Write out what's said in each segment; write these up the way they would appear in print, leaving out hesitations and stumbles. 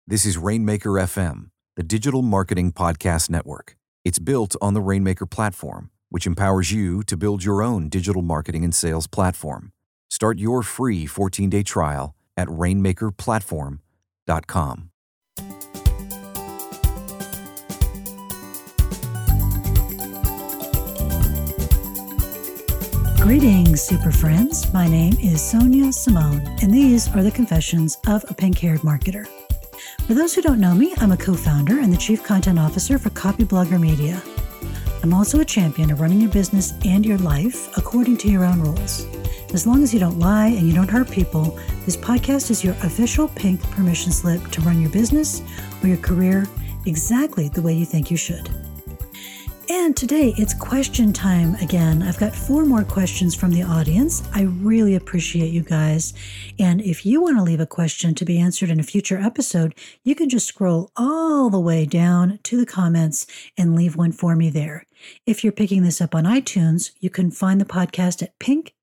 This is Rainmaker FM, the digital marketing podcast network. It's built on the Rainmaker platform, which empowers you to build your own digital marketing and sales platform. Start your free 14-day trial at rainmakerplatform.com. Greetings, super friends. My name is Sonia Simone, and these are the confessions of a pink-haired marketer. For those who don't know me, I'm a co-founder and the chief content officer for Copyblogger Media. I'm also a champion of running your business and your life according to your own rules. As long as you don't lie and you don't hurt people, this podcast is your official pink permission slip to run your business or your career exactly the way you think you should. And today it's question time again. I've got 4 more questions from the audience. I really appreciate you guys. And if you want to leave a question to be answered in a future episode, you can just scroll all the way down to the comments and leave one for me there. If you're picking this up on iTunes, you can find the podcast at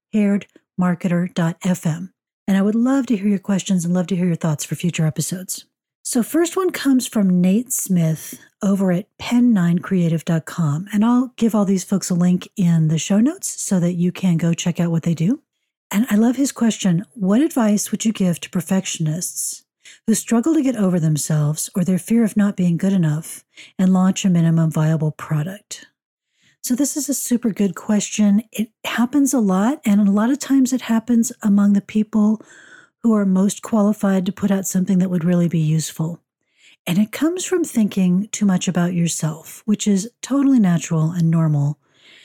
pinkhairedmarketer.fm. And I would love to hear your questions and love to hear your thoughts for future episodes. So first one comes from Nate Smith over at pen9creative.com. And I'll give all these folks a link in the show notes so that you can go check out what they do. And I love his question. What advice would you give to perfectionists who struggle to get over themselves or their fear of not being good enough and launch a minimum viable product? So this is a super good question. It happens a lot, and a lot of times it happens among the people who are most qualified to put out something that would really be useful. And it comes from thinking too much about yourself, which is totally natural and normal.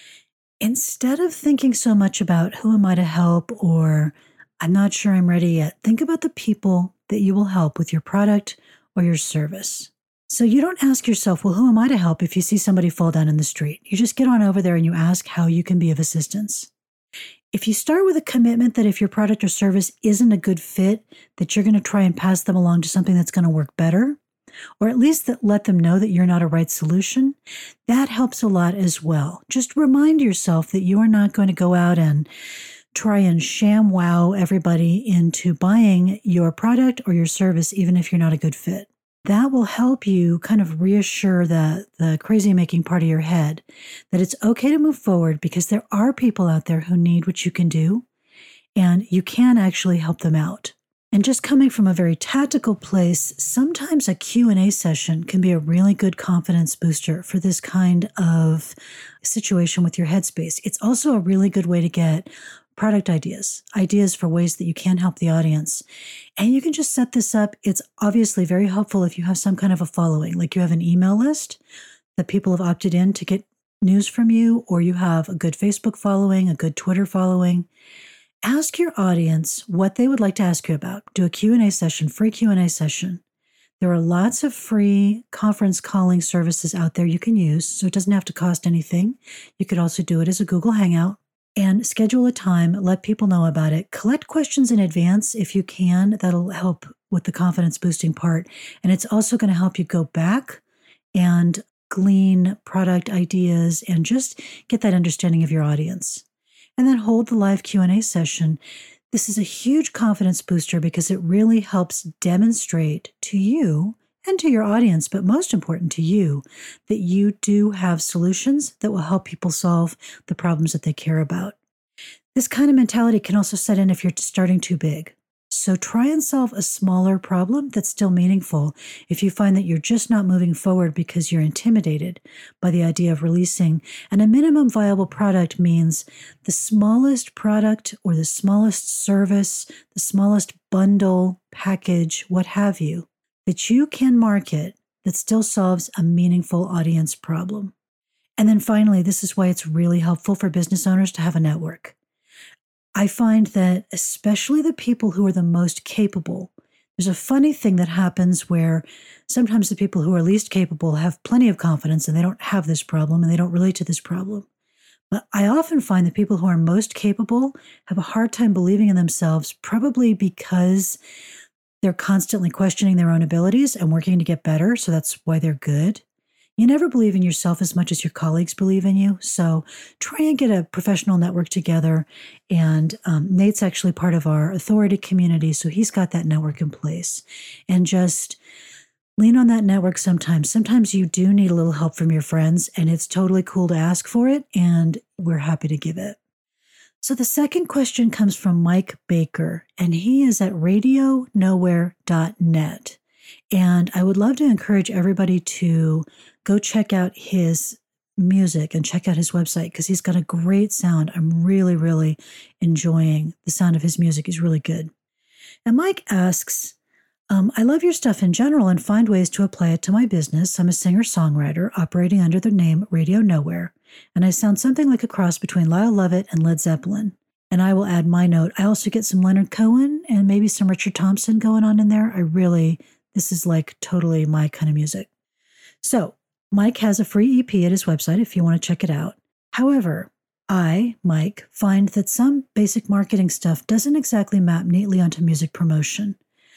Instead of thinking so much about who am I to help or I'm not sure I'm ready yet, think about the people that you will help with your product or your service. So you don't ask yourself, well, who am I to help if you see somebody fall down in the street? You just get on over there and you ask how you can be of assistance. If you start with a commitment that if your product or service isn't a good fit, that you're going to try and pass them along to something that's going to work better, or at least that let them know that you're not a right solution, that helps a lot as well. Just remind yourself that you are not going to go out and try and sham wow everybody into buying your product or your service, even if you're not a good fit. That will help you kind of reassure the crazy-making part of your head that it's okay to move forward because there are people out there who need what you can do, and you can actually help them out. And just coming from a very tactical place, sometimes a Q&A session can be a really good confidence booster for this kind of situation with your headspace. It's also a really good way to get product ideas for ways that you can help the audience. And you can just set this up. It's obviously very helpful if you have some kind of a following, like you have an email list that people have opted in to get news from you, or you have a good Facebook following, a good Twitter following. Ask your audience what they would like to ask you about. Do a Q&A session, free Q&A session. There are lots of free conference calling services out there you can use, so it doesn't have to cost anything. You could also do it as a Google Hangout. And schedule a time, let people know about it. Collect questions in advance if you can. That'll help with the confidence boosting part. And it's also going to help you go back and glean product ideas and just get that understanding of your audience. And then hold the live Q&A session. This is a huge confidence booster because it really helps demonstrate to you and to your audience, but most important to you, that you do have solutions that will help people solve the problems that they care about. This kind of mentality can also set in if you're starting too big. So try and solve a smaller problem that's still meaningful if you find that you're just not moving forward because you're intimidated by the idea of releasing. And a minimum viable product means the smallest product or the smallest service, the smallest bundle, package, what have you, that you can market that still solves a meaningful audience problem. And then finally, this is why it's really helpful for business owners to have a network. I find that especially the people who are the most capable, there's a funny thing that happens where sometimes the people who are least capable have plenty of confidence and they don't have this problem and they don't relate to this problem. But I often find that people who are most capable have a hard time believing in themselves, probably because they're constantly questioning their own abilities and working to get better, so that's why they're good. You never believe in yourself as much as your colleagues believe in you, so try and get a professional network together. And Nate's actually part of our authority community, so he's got that network in place. And just lean on that network sometimes. Sometimes you do need a little help from your friends, and it's totally cool to ask for it, and we're happy to give it. So the second question comes from Mike Baker, and he is at radionowhere.net. And I would love to encourage everybody to go check out his music and check out his website because he's got a great sound. I'm really, really enjoying the sound of his music. He's really good. And Mike asks, I love your stuff in general and find ways to apply it to my business. I'm a singer-songwriter operating under the name Radio Nowhere, and I sound something like a cross between Lyle Lovett and Led Zeppelin. And I will add my note. I also get some Leonard Cohen and maybe some Richard Thompson going on in there. This is like totally my kind of music. So Mike has a free EP at his website if you want to check it out. However, I, Mike, find that some basic marketing stuff doesn't exactly map neatly onto music promotion.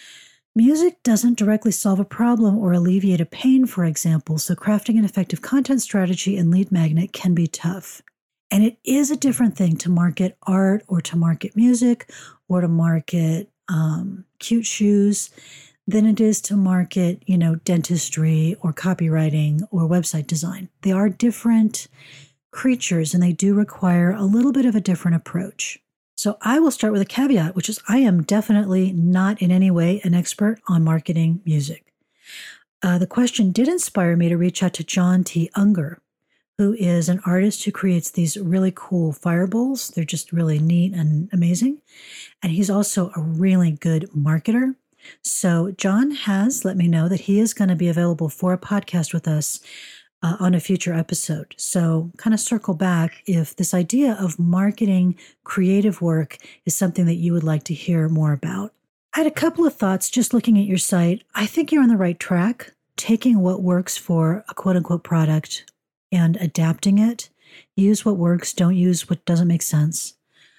Music doesn't directly solve a problem or alleviate a pain, for example, so crafting an effective content strategy and lead magnet can be tough. And it is a different thing to market art or to market music or to market cute shoes than it is to market, dentistry or copywriting or website design. They are different creatures and they do require a little bit of a different approach. So I will start with a caveat, which is I am definitely not in any way an expert on marketing music. The question did inspire me to reach out to John T. Unger, who is an artist who creates these really cool fire bowls. They're just really neat and amazing. And he's also a really good marketer. So John has let me know that he is going to be available for a podcast with us on a future episode. So kind of circle back if this idea of marketing creative work is something that you would like to hear more about. I had a couple of thoughts just looking at your site. I think you're on the right track, taking what works for a quote unquote product and adapting it. Use what works, don't use what doesn't make sense.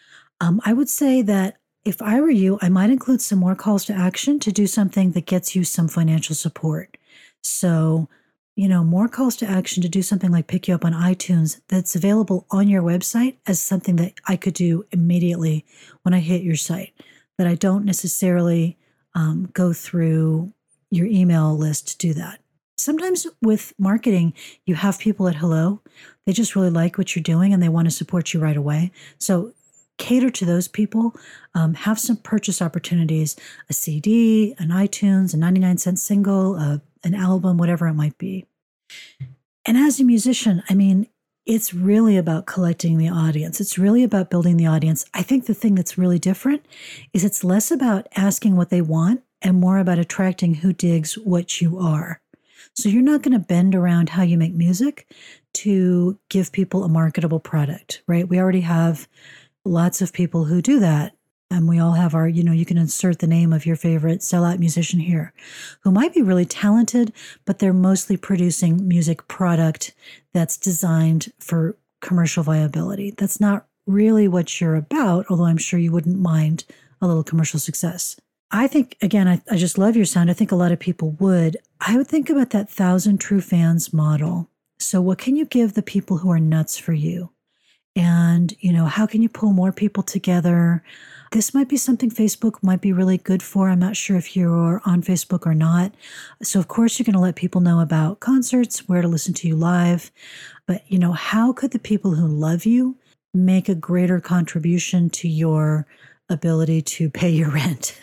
I would say that if I were you, I might include some more calls to action to do something that gets you some financial support. So, more calls to action to do something like pick you up on iTunes that's available on your website as something that I could do immediately when I hit your site, that I don't necessarily go through your email list to do that. Sometimes with marketing, you have people at hello. They just really like what you're doing and they want to support you right away. So cater to those people, have some purchase opportunities, a CD, an iTunes, a 99-cent single, an album, whatever it might be. And as a musician, it's really about collecting the audience. It's really about building the audience. I think the thing that's really different is it's less about asking what they want and more about attracting who digs what you are. So you're not going to bend around how you make music to give people a marketable product, right? We already have lots of people who do that. And we all have our, you can insert the name of your favorite sellout musician here who might be really talented, but they're mostly producing music product that's designed for commercial viability. That's not really what you're about, although I'm sure you wouldn't mind a little commercial success. I think, again, I just love your sound. I think a lot of people would. I would think about that 1,000 true fans model. So what can you give the people who are nuts for you? And, how can you pull more people together? This might be something Facebook might be really good for. I'm not sure if you're on Facebook or not. So, of course, you're going to let people know about concerts, where to listen to you live. But, how could the people who love you make a greater contribution to your ability to pay your rent?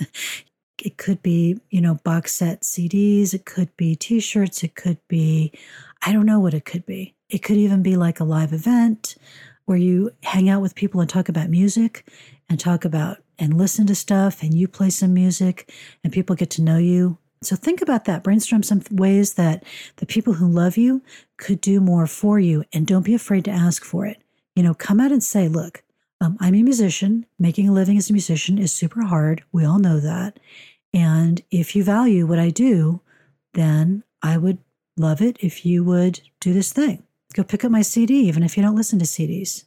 It could be, box set CDs. It could be T-shirts. It could be, I don't know what it could be. It could even be like a live event where you hang out with people and talk about music and talk about and listen to stuff and you play some music and people get to know you. So think about that. Brainstorm some ways that the people who love you could do more for you and don't be afraid to ask for it. Come out and say, look, I'm a musician. Making a living as a musician is super hard. We all know that. And if you value what I do, then I would love it if you would do this thing. Go pick up my CD, even if you don't listen to CDs,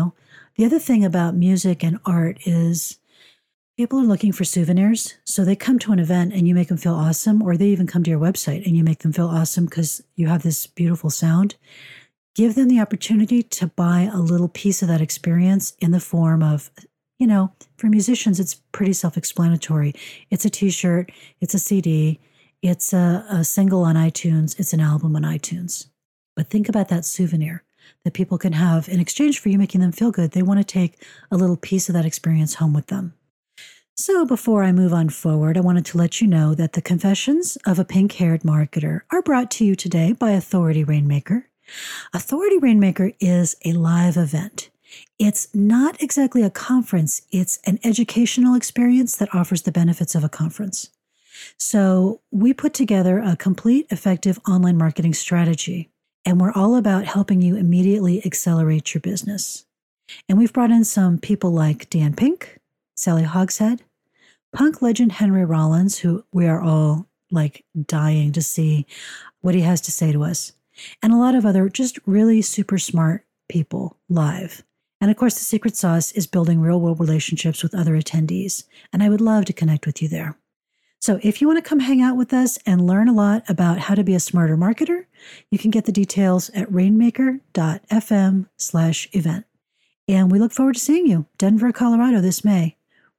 The other thing about music and art is people are looking for souvenirs. So they come to an event and you make them feel awesome, or they even come to your website and you make them feel awesome because you have this beautiful sound. Give them the opportunity to buy a little piece of that experience in the form of, for musicians, it's pretty self-explanatory. It's a T-shirt, it's a CD, It's a single on iTunes. It's an album on iTunes. But think about that souvenir that people can have in exchange for you making them feel good. They want to take a little piece of that experience home with them. So before I move on forward, I wanted to let you know that the Confessions of a Pink-Haired Marketer are brought to you today by Authority Rainmaker. Authority Rainmaker is a live event. It's not exactly a conference. It's an educational experience that offers the benefits of a conference. So we put together a complete, effective online marketing strategy, and we're all about helping you immediately accelerate your business. And we've brought in some people like Dan Pink, Sally Hogshead, punk legend Henry Rollins, who we are all like dying to see what he has to say to us, and a lot of other just really super smart people live. And of course, the secret sauce is building real-world relationships with other attendees, and I would love to connect with you there. So if you want to come hang out with us and learn a lot about how to be a smarter marketer, you can get the details at rainmaker.fm/event. And we look forward to seeing you, Denver, Colorado this May,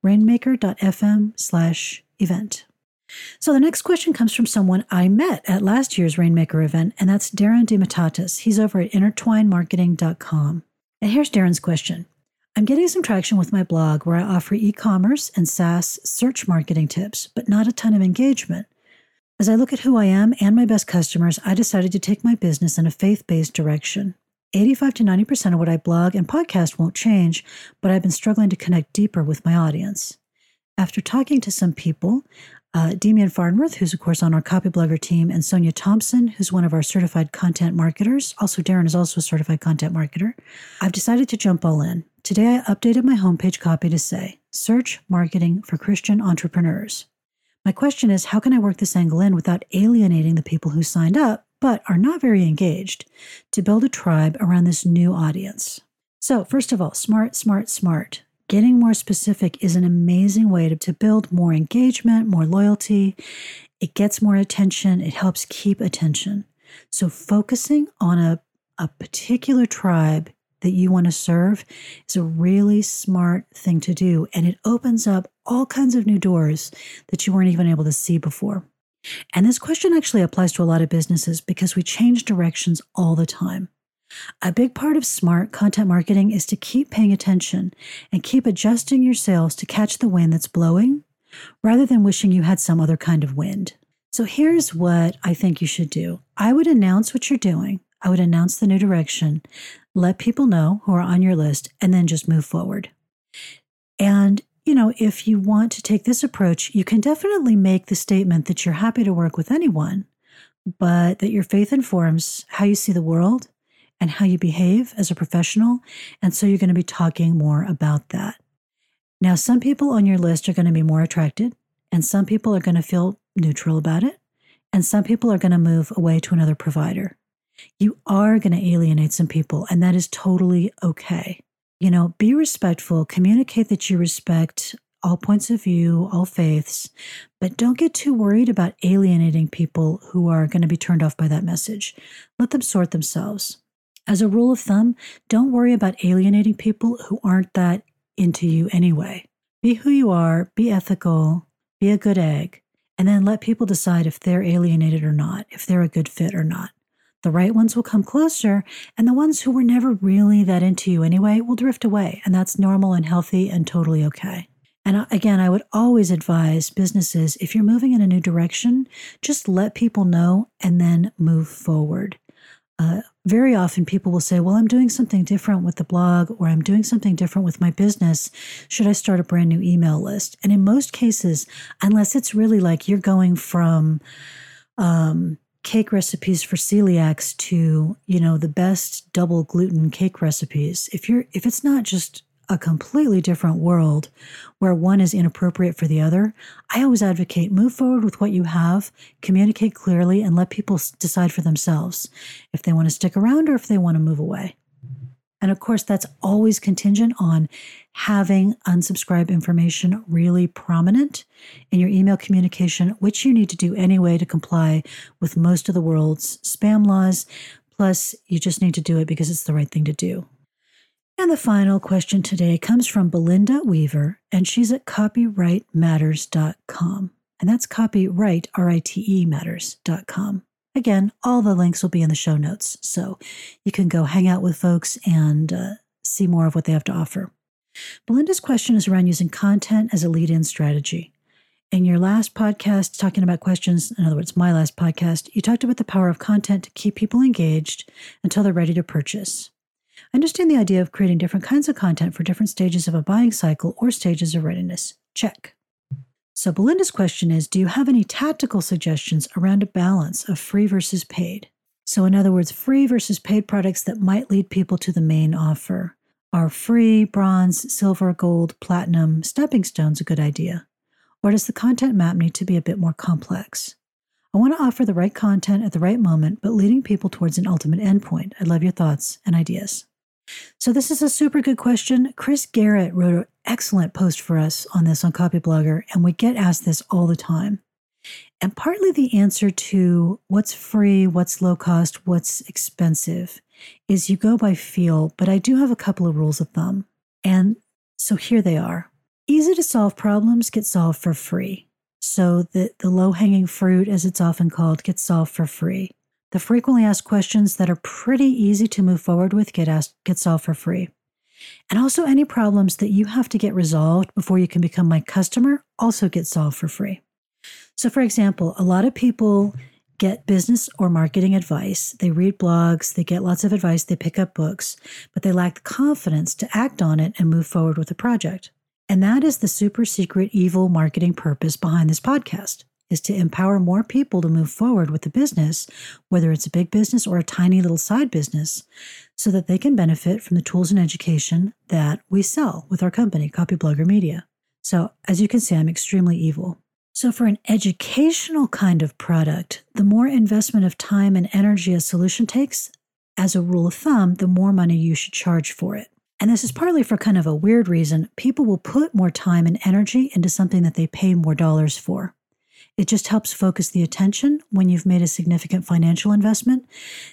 rainmaker.fm/event. So the next question comes from someone I met at last year's Rainmaker event, and that's Darren DeMatatis. He's over at intertwinemarketing.com. And here's Darren's question. I'm getting some traction with my blog where I offer e-commerce and SaaS search marketing tips, but not a ton of engagement. As I look at who I am and my best customers, I decided to take my business in a faith-based direction. 85 to 90% of what I blog and podcast won't change, but I've been struggling to connect deeper with my audience. After talking to some people, Demian Farnworth, who's of course on our Copyblogger team, and Sonia Thompson, who's one of our certified content marketers, also Darren is also a certified content marketer, I've decided to jump all in. Today I updated my homepage copy to say, Search Marketing for Christian Entrepreneurs. My question is, how can I work this angle in without alienating the people who signed up but are not very engaged, to build a tribe around this new audience? So first of all, smart. Getting more specific is an amazing way to build more engagement, more loyalty. It gets more attention. It helps keep attention. So focusing on a particular tribe that you want to serve is a really smart thing to do. And it opens up all kinds of new doors that you weren't even able to see before. And this question actually applies to a lot of businesses because we change directions all the time. A big part of smart content marketing is to keep paying attention and keep adjusting your sails to catch the wind that's blowing rather than wishing you had some other kind of wind. So here's what I think you should do. I would announce what you're doing. I would announce the new direction, let people know who are on your list, and then just move forward. And if you want to take this approach, you can definitely make the statement that you're happy to work with anyone, but that your faith informs how you see the world and how you behave as a professional. And so you're going to be talking more about that. Now, some people on your list are going to be more attracted, and some people are going to feel neutral about it, and some people are going to move away to another provider. You are going to alienate some people, and that is totally okay. Be respectful, communicate that you respect all points of view, all faiths, but don't get too worried about alienating people who are going to be turned off by that message. Let them sort themselves. As a rule of thumb, don't worry about alienating people who aren't that into you anyway. Be who you are, be ethical, be a good egg, and then let people decide if they're alienated or not, if they're a good fit or not. The right ones will come closer, and the ones who were never really that into you anyway will drift away, and that's normal and healthy and totally okay. And again, I would always advise businesses, if you're moving in a new direction, just let people know and then move forward. Very often people will say, well, I'm doing something different with the blog, or I'm doing something different with my business. Should I start a brand new email list? And in most cases, unless it's really like you're going from cake recipes for celiacs to, the best double gluten cake recipes, if it's not just a completely different world where one is inappropriate for the other, I always advocate move forward with what you have, communicate clearly, and let people decide for themselves if they want to stick around or if they want to move away. And of course, that's always contingent on having unsubscribe information really prominent in your email communication, which you need to do anyway to comply with most of the world's spam laws. Plus, you just need to do it because it's the right thing to do. And the final question today comes from Belinda Weaver, and she's at copyrightmatters.com. and that's copyright, R-I-T-E matters.com. Again, all the links will be in the show notes, so you can go hang out with folks and see more of what they have to offer. Belinda's question is around using content as a lead-in strategy. In your last podcast, talking about questions, in other words, my last podcast, you talked about the power of content to keep people engaged until they're ready to purchase. I understand the idea of creating different kinds of content for different stages of a buying cycle or stages of readiness. Check. So Belinda's question is, do you have any tactical suggestions around a balance of free versus paid? So in other words, free versus paid products that might lead people to the main offer. Are free, bronze, silver, gold, platinum, stepping stones a good idea? Or does the content map need to be a bit more complex? I want to offer the right content at the right moment, but leading people towards an ultimate endpoint. I'd love your thoughts and ideas. So this is a super good question. Chris Garrett wrote an excellent post for us on this on Copyblogger, and we get asked this all the time. And partly the answer to what's free, what's low cost, what's expensive is you go by feel, but I do have a couple of rules of thumb. And so here they are. Easy to solve problems get solved for free. So the low-hanging fruit, as it's often called, gets solved for free. The frequently asked questions that are pretty easy to move forward with get solved for free. And also any problems that you have to get resolved before you can become my customer also get solved for free. So for example, a lot of people get business or marketing advice. They read blogs, they get lots of advice, they pick up books, but they lack the confidence to act on it and move forward with the project. And that is the super secret evil marketing purpose behind this podcast, is to empower more people to move forward with the business, whether it's a big business or a tiny little side business, so that they can benefit from the tools and education that we sell with our company, Copyblogger Media. So as you can see, I'm extremely evil. So for an educational kind of product, the more investment of time and energy a solution takes, as a rule of thumb, the more money you should charge for it. And this is partly for kind of a weird reason. People will put more time and energy into something that they pay more dollars for. It just helps focus the attention when you've made a significant financial investment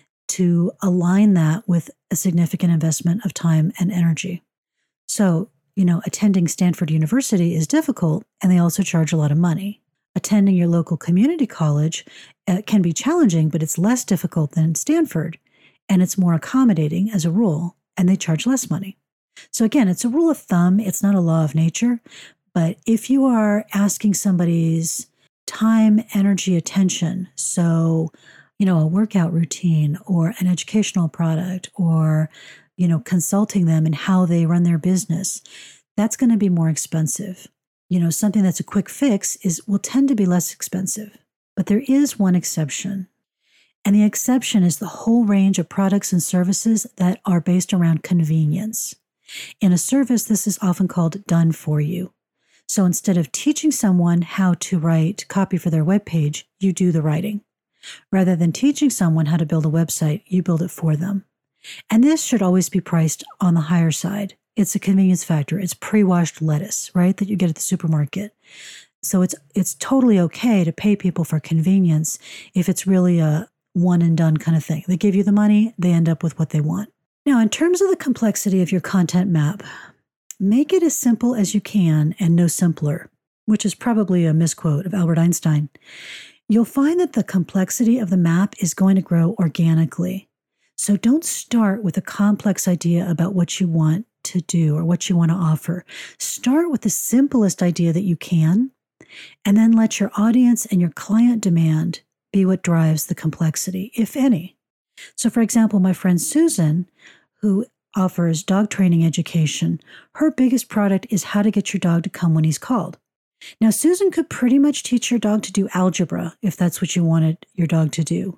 to align that with a significant investment of time and energy. So, attending Stanford University is difficult, and they also charge a lot of money. Attending your local community college can be challenging, but it's less difficult than Stanford, and it's more accommodating as a rule, and they charge less money. So again, it's a rule of thumb. It's not a law of nature, but if you are asking somebody's time, energy, attention, so, a workout routine or an educational product or, consulting them in how they run their business, that's going to be more expensive. Something that's a quick fix will tend to be less expensive. But there is one exception. And the exception is the whole range of products and services that are based around convenience. In a service, this is often called done for you. So instead of teaching someone how to write copy for their webpage, you do the writing. Rather than teaching someone how to build a website, you build it for them. And this should always be priced on the higher side. It's a convenience factor. It's pre-washed lettuce, right, that you get at the supermarket. So it's totally okay to pay people for convenience if it's really a one and done kind of thing. They give you the money, they end up with what they want. Now, in terms of the complexity of your content map, make it as simple as you can and no simpler, which is probably a misquote of Albert Einstein. You'll find that the complexity of the map is going to grow organically. So don't start with a complex idea about what you want to do or what you want to offer. Start with the simplest idea that you can, and then let your audience and your client demand be what drives the complexity, if any. So for example, my friend Susan, who offers dog training education, her biggest product is how to get your dog to come when he's called. Now, Susan could pretty much teach your dog to do algebra if that's what you wanted your dog to do.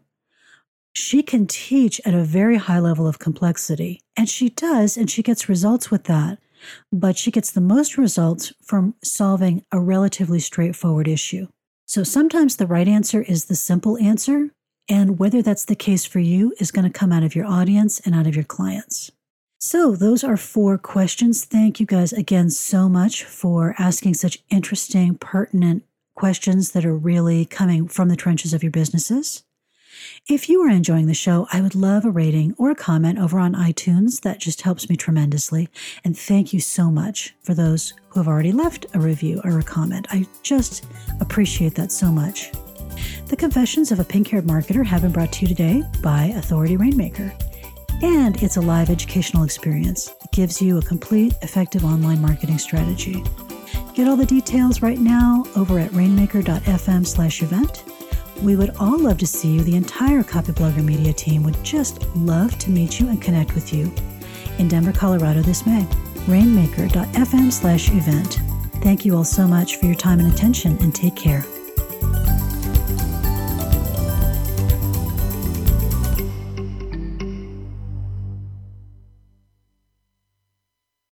She can teach at a very high level of complexity, and she does, and she gets results with that, but she gets the most results from solving a relatively straightforward issue. So sometimes the right answer is the simple answer, and whether that's the case for you is going to come out of your audience and out of your clients. So those are 4 questions. Thank you guys again so much for asking such interesting, pertinent questions that are really coming from the trenches of your businesses. If you are enjoying the show, I would love a rating or a comment over on iTunes. That just helps me tremendously. And thank you so much for those who have already left a review or a comment. I just appreciate that so much. The Confessions of a Pink-Haired Marketer have been brought to you today by Authority Rainmaker. And it's a live educational experience. It gives you a complete, effective online marketing strategy. Get all the details right now over at rainmaker.fm/event. We would all love to see you. The entire Copyblogger Media team would just love to meet you and connect with you in Denver, Colorado this May. Rainmaker.fm/event. Thank you all so much for your time and attention, and take care.